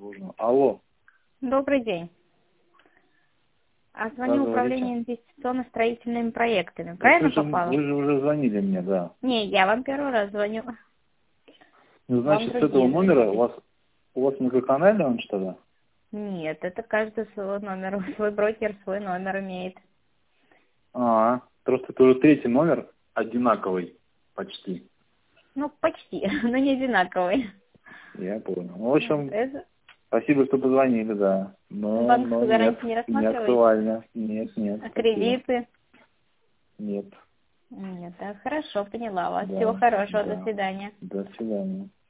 сложно. Алло. Добрый день. Звоню управление инвестиционно-строительными проектами. Правильно попала? Вы же уже звонили мне, да. Не, я вам первый раз звоню. Ну, значит, с этого номера у вас многоканальный он что ли? Нет, это каждый свой номер. Свой брокер свой номер имеет. Просто это уже третий номер одинаковый почти. Ну, почти, но не одинаковый. Я понял. В общем, Это... спасибо, что позвонили, да. Но Банковскую гарантию не не рассматриваете? актуально. Нет. А кредиты? Нет. Нет, да, хорошо, поняла вас. Да, Всего хорошего, да. до свидания. До свидания.